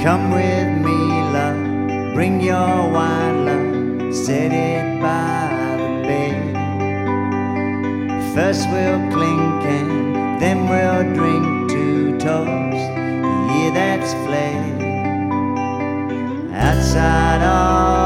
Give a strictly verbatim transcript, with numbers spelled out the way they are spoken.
Come with me, love, bring your wine, love, set it by the bed. First we'll clink and then we'll drink to toast the year that's fled. Outside all